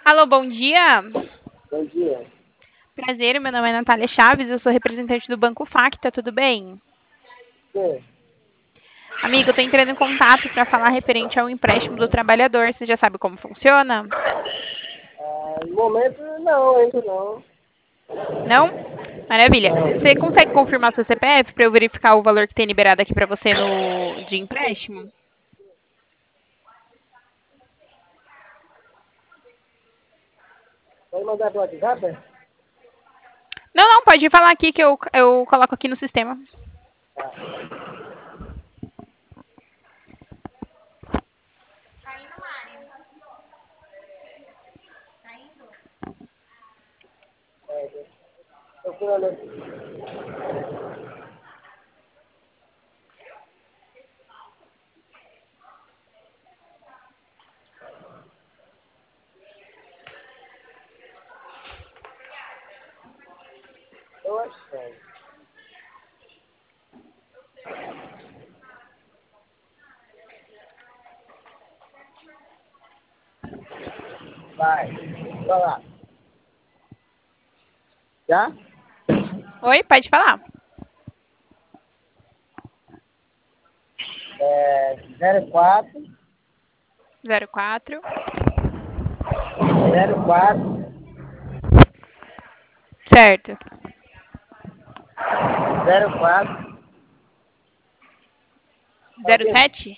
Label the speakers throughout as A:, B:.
A: Alô, bom dia.
B: Bom dia.
A: Prazer, meu nome é Natália Chaves, eu sou representante do Banco Facta, tudo bem?
B: Sim.
A: Amigo, eu tô entrando em contato para falar referente ao empréstimo do trabalhador. Você já sabe como funciona?
B: No momento, não, ainda não.
A: Não? Maravilha. Você
B: Não.
A: consegue confirmar seu CPF para eu verificar o valor que tem liberado aqui para você no de empréstimo?
B: Pode mandar pro WhatsApp?
A: Não, não, pode falar aqui que eu coloco aqui no sistema.
B: Tá. Procurando aqui. Tô achando. Vai. Vai lá. Já?
A: Oi, pode falar.
B: 04
A: 04
B: 04
A: Certo.
B: 04. Tá ouvindo?
A: 07?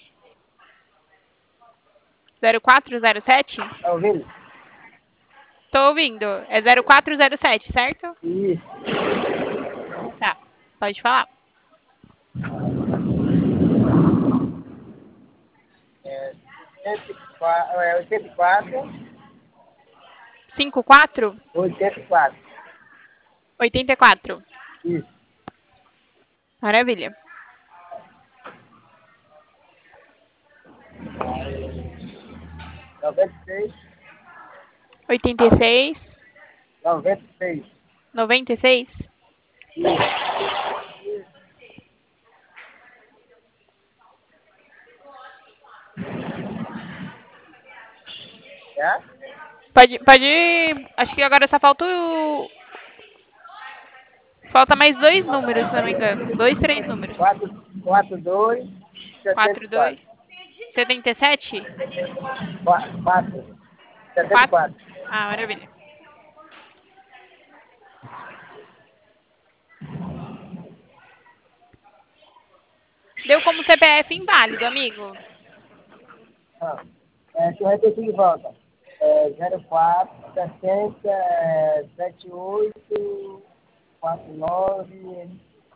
A: 0407?
B: Tá ouvindo?
A: Tô ouvindo. É 0407, certo?
B: Isso.
A: Tá. Pode falar.
B: É, 104, 84.
A: 54?
B: 84.
A: 84.
B: Isso.
A: Maravilha.
B: Aí, 96.
A: 86.
B: 96.
A: 96?
B: Já?
A: Pode. Acho que agora só falta falta mais dois números, se não me engano. Dois, três números.
B: 42,
A: 42.
B: 74.
A: 77?
B: 4,
A: 4?
B: 74.
A: Ah, maravilha. Deu como CPF inválido, amigo.
B: Ah, deixa eu repetir de volta. 04, 60, 78, 49,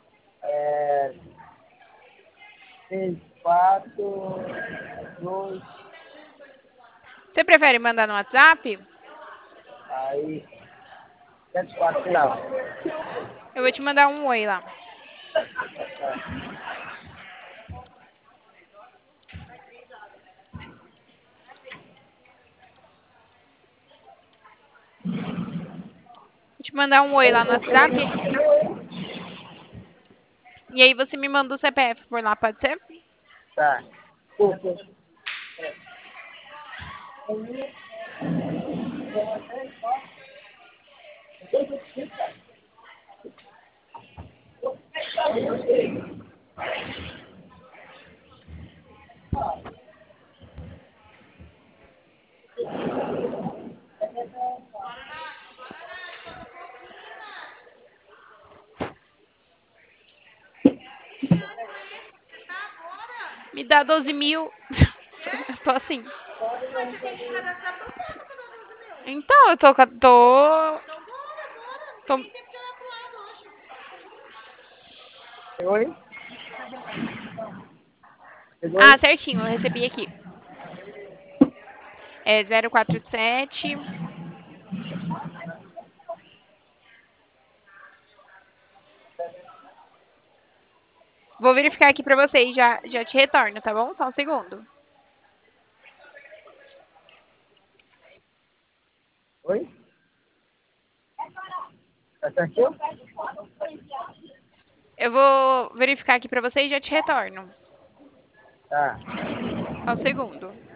B: 64, 2,
A: Você prefere mandar no WhatsApp?
B: aí, 74 final.
A: Eu vou te mandar um oi lá. Vou te mandar um oi lá no WhatsApp. E aí você me manda o CPF por lá, pode ser?
B: Tá.
A: Me dá 12 mil. Tô assim. Então, eu tô.
B: Oi?
A: Ah,
B: Chegou?
A: certinho, eu recebi aqui. É 047. Vou verificar aqui pra você e já te retorno, tá bom? Só um segundo.
B: Oi? Tá certinho?
A: Eu vou verificar aqui pra você e já te retorno.
B: Tá.
A: Só um segundo.